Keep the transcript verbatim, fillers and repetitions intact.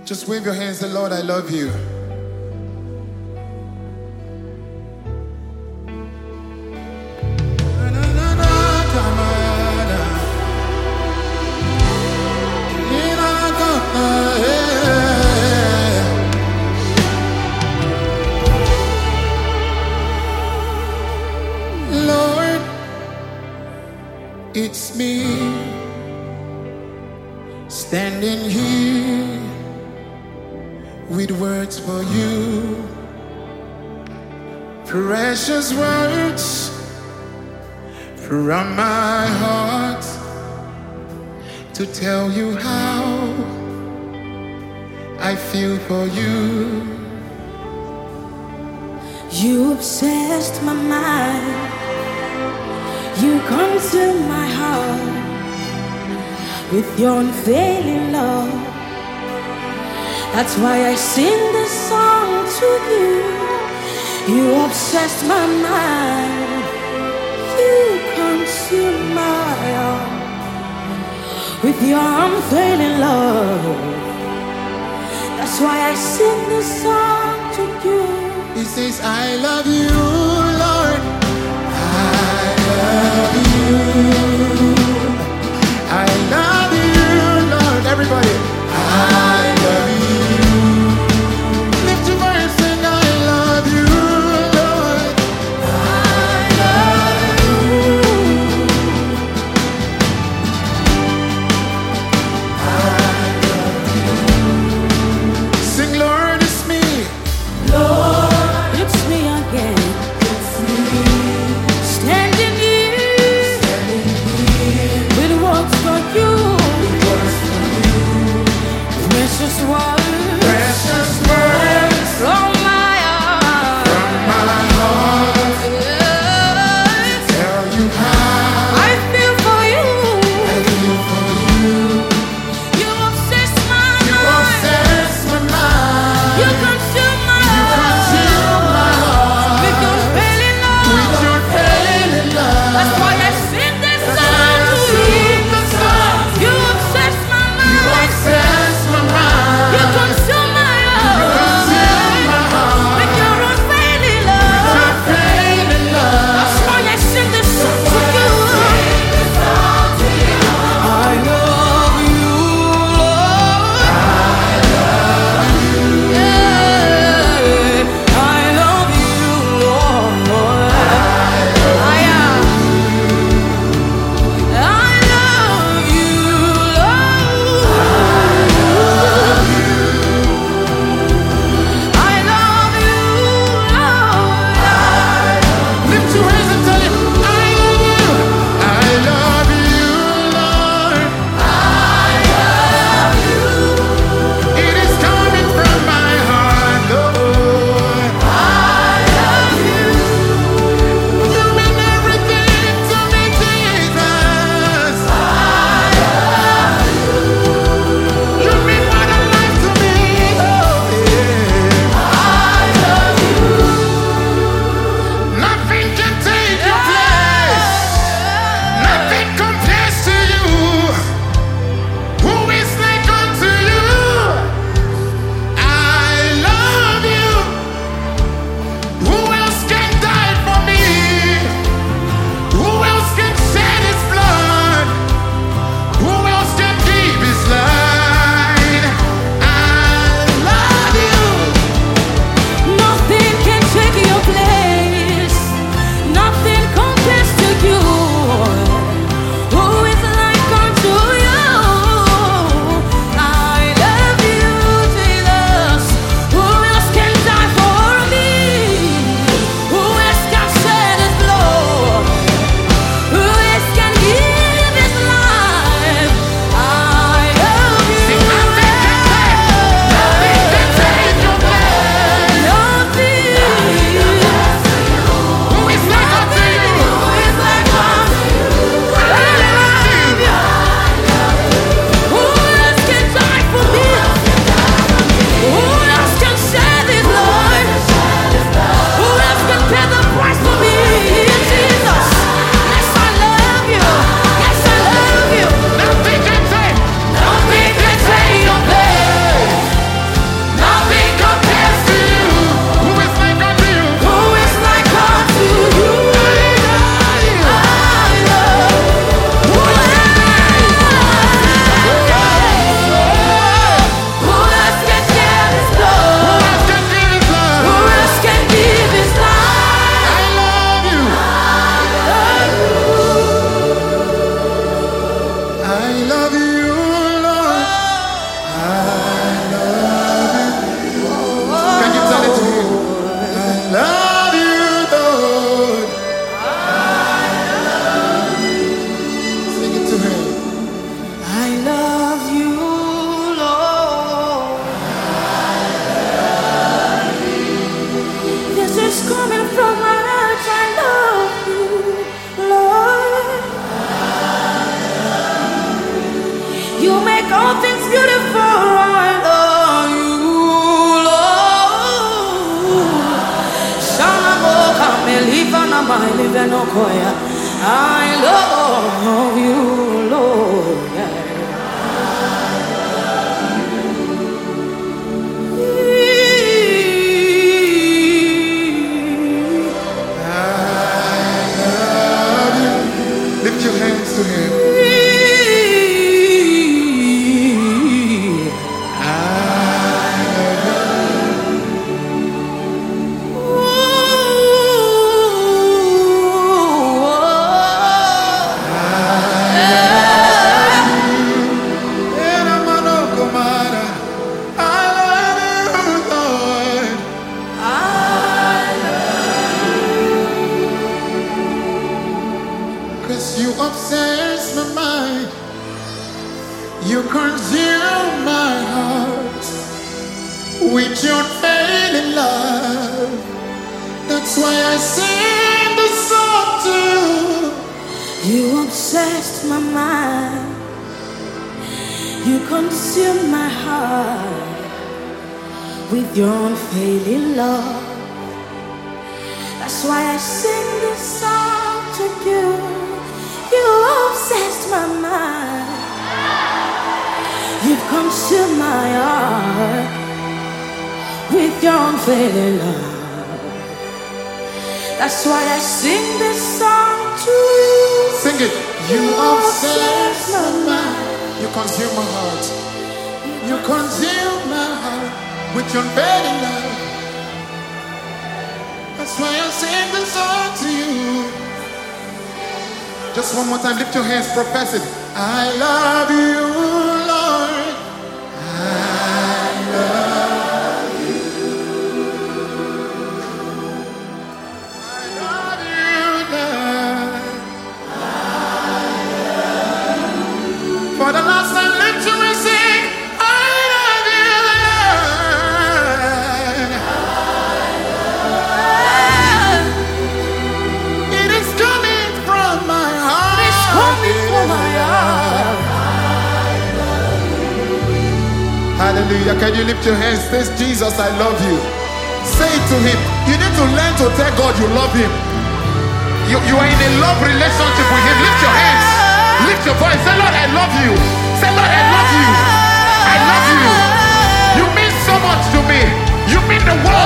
Just wave your hands, say, Lord, I love you. Lord, it's me standing here with words for you, precious words from my heart to tell you how I feel for you. You obsessed my mind, you consumed my heart with your unfailing love. That's why I sing this song to you. You obsessed my mind, you consumed my heart with your unfailing love. That's why I sing this song to you. He says, I love you, Lord. I love you. I love you, Lord. Everybody, I love you. Lift your voice and I love you, Lord. I love you. I love you. Sing, Lord, it's me. Lord, it's me again. I love you, Lord. Lift your hands to him. You obsess my mind, you consume my heart with your failing love. That's why I sing this song to you. You obsessed my mind, you consume my heart with your unfailing love. That's why I sing this song to you. You obsessed my mind, you've consumed my heart with your unfailing love. That's why I sing this song to you. Sing it. You, you obsess my mind, you consume my heart, you consume my heart with your unfailing love. That's why I sing this song to you. Just one more time, lift your hands, profess it. I love you, Lord. I love you. I love you, Lord. I love you. For the last time, lift your hands, sing. I love you, Lord. I love you. It is coming from my Hallelujah. Can you lift your hands? Say, Jesus, I love you. Say it to him. You need to learn to tell God you love him. You, you are in a love relationship with him. Lift your hands. Lift your voice. Say, Lord, I love you. Say, Lord, I love you. I love you. You mean so much to me. You mean the world